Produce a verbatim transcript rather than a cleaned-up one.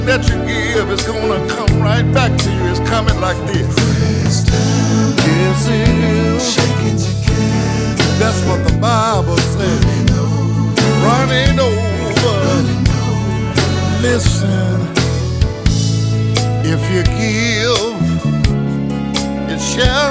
that you give is gonna come right back to you. It's coming like this. Yes, it is. Shaking together. That's what the Bible says. Running over. Running over. Listen, if you give, it shall